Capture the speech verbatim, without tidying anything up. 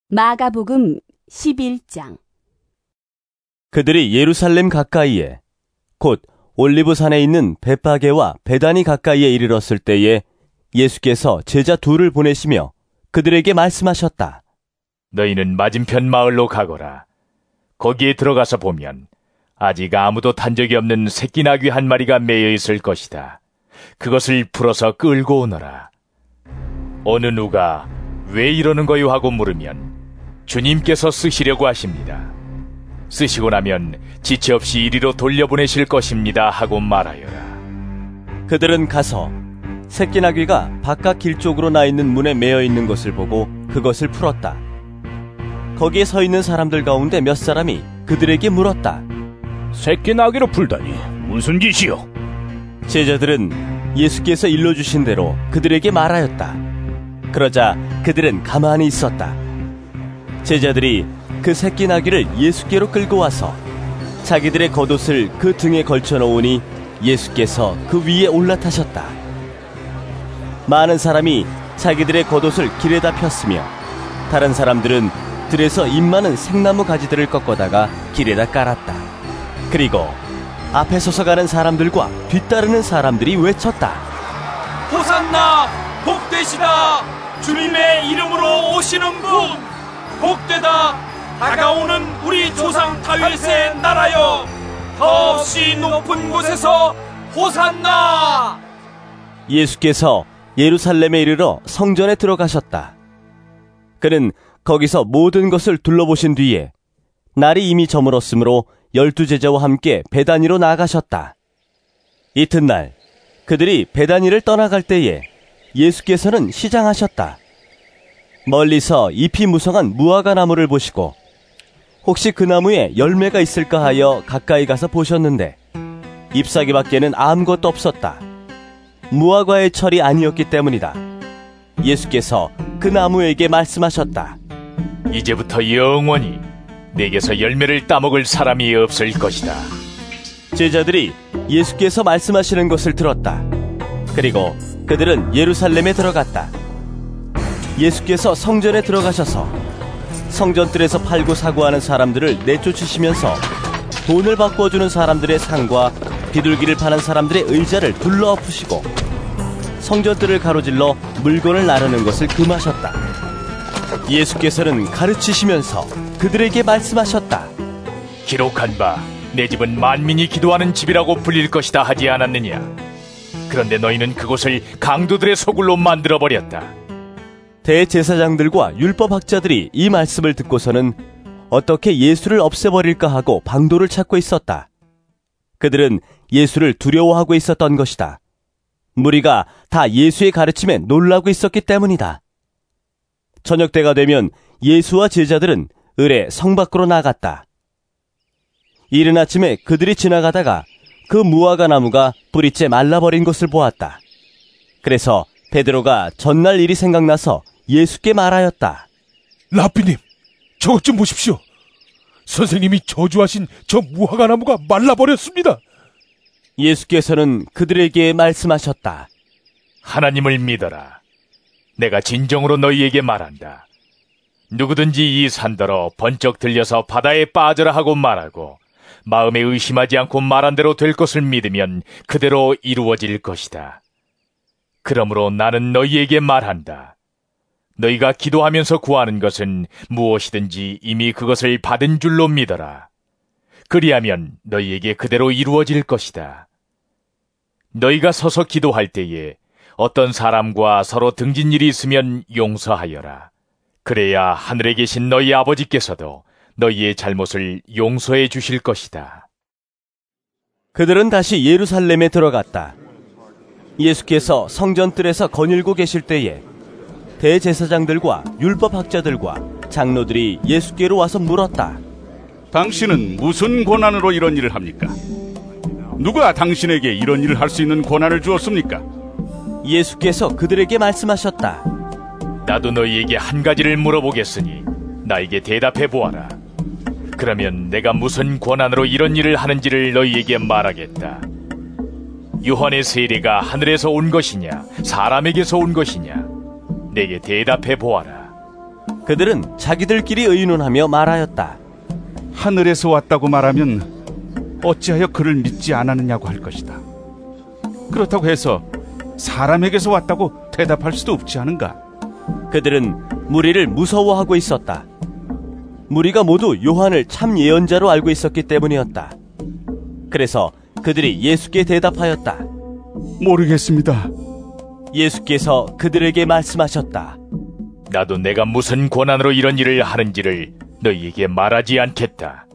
마가복음 십일 장. 그들이 예루살렘 가까이에 곧 올리브산에 있는 벳파게와 베다니 가까이에 이르렀을 때에 예수께서 제자 둘을 보내시며 그들에게 말씀하셨다. 너희는 맞은편 마을로 가거라. 거기에 들어가서 보면 아직 아무도 탄 적이 없는 새끼 나귀 한 마리가 매여 있을 것이다. 그것을 풀어서 끌고 오너라. 어느 누가 왜 이러는 거요 하고 물으면 주님께서 쓰시려고 하십니다. 쓰시고 나면 지체 없이 이리로 돌려보내실 것입니다 하고 말하여라. 그들은 가서 새끼 나귀가 바깥 길 쪽으로 나 있는 문에 매여 있는 것을 보고 그것을 풀었다. 거기에 서 있는 사람들 가운데 몇 사람이 그들에게 물었다. 새끼 나귀로 풀다니 무슨 짓이요? 제자들은 예수께서 일러주신 대로 그들에게 말하였다. 그러자 그들은 가만히 있었다. 제자들이 그 새끼 나귀를 예수께로 끌고 와서 자기들의 겉옷을 그 등에 걸쳐 놓으니 예수께서 그 위에 올라타셨다. 많은 사람이 자기들의 겉옷을 길에다 폈으며 다른 사람들은 들에서 잎 많은 생나무 가지들을 꺾어다가 길에다 깔았다. 그리고 앞에 서서 가는 사람들과 뒤따르는 사람들이 외쳤다. 호산나! 복되시다! 주님의 이름으로 오시는 분! 복되다! 다가오는 우리 조상 다윗의 나라여! 더없이 높은 곳에서 호산나! 예수께서 예루살렘에 이르러 성전에 들어가셨다. 그는 거기서 모든 것을 둘러보신 뒤에 날이 이미 저물었으므로 열두 제자와 함께 베다니로 나아가셨다. 이튿날 그들이 베다니를 떠나갈 때에 예수께서는 시장하셨다. 멀리서 잎이 무성한 무화과 나무를 보시고 혹시 그 나무에 열매가 있을까 하여 가까이 가서 보셨는데 잎사귀밖에는 아무것도 없었다. 무화과의 철이 아니었기 때문이다. 예수께서 그 나무에게 말씀하셨다. 이제부터 영원히 내게서 열매를 따먹을 사람이 없을 것이다. 제자들이 예수께서 말씀하시는 것을 들었다. 그리고 그들은 예루살렘에 들어갔다. 예수께서 성전에 들어가셔서 성전뜰에서 팔고 사고하는 사람들을 내쫓으시면서 돈을 바꿔주는 사람들의 상과 비둘기를 파는 사람들의 의자를 둘러엎으시고 성전뜰을 가로질러 물건을 나르는 것을 금하셨다. 예수께서는 가르치시면서 그들에게 말씀하셨다. 기록한 바 내 집은 만민이 기도하는 집이라고 불릴 것이다 하지 않았느냐? 그런데 너희는 그곳을 강도들의 소굴로 만들어버렸다. 대제사장들과 율법학자들이 이 말씀을 듣고서는 어떻게 예수를 없애버릴까 하고 방도를 찾고 있었다. 그들은 예수를 두려워하고 있었던 것이다. 무리가 다 예수의 가르침에 놀라고 있었기 때문이다. 저녁 때가 되면 예수와 제자들은 을에 성 밖으로 나갔다. 이른 아침에 그들이 지나가다가 그 무화과 나무가 뿌리째 말라버린 것을 보았다. 그래서 베드로가 전날 일이 생각나서 예수께 말하였다. 라삐님, 저것 좀 보십시오. 선생님이 저주하신 저 무화과 나무가 말라버렸습니다. 예수께서는 그들에게 말씀하셨다. 하나님을 믿어라. 내가 진정으로 너희에게 말한다. 누구든지 이 산더러 번쩍 들려서 바다에 빠져라 하고 말하고 마음에 의심하지 않고 말한 대로 될 것을 믿으면 그대로 이루어질 것이다. 그러므로 나는 너희에게 말한다. 너희가 기도하면서 구하는 것은 무엇이든지 이미 그것을 받은 줄로 믿어라. 그리하면 너희에게 그대로 이루어질 것이다. 너희가 서서 기도할 때에 어떤 사람과 서로 등진 일이 있으면 용서하여라. 그래야 하늘에 계신 너희 아버지께서도 너희의 잘못을 용서해 주실 것이다. 그들은 다시 예루살렘에 들어갔다. 예수께서 성전뜰에서 거닐고 계실 때에 대제사장들과 율법학자들과 장로들이 예수께로 와서 물었다. 당신은 무슨 권한으로 이런 일을 합니까? 누가 당신에게 이런 일을 할 수 있는 권한을 주었습니까? 예수께서 그들에게 말씀하셨다. 나도 너희에게 한 가지를 물어보겠으니 나에게 대답해 보아라. 그러면 내가 무슨 권한으로 이런 일을 하는지를 너희에게 말하겠다. 요한의 세례가 하늘에서 온 것이냐 사람에게서 온 것이냐? 내게 대답해 보아라. 그들은 자기들끼리 의논하며 말하였다. 하늘에서 왔다고 말하면 어찌하여 그를 믿지 않았느냐고 할 것이다. 그렇다고 해서 사람에게서 왔다고 대답할 수도 없지 않은가? 그들은 무리를 무서워하고 있었다. 무리가 모두 요한을 참 예언자로 알고 있었기 때문이었다. 그래서 그들이 예수께 대답하였다. 모르겠습니다. 예수께서 그들에게 말씀하셨다. 나도 내가 무슨 권한으로 이런 일을 하는지를 너희에게 말하지 않겠다.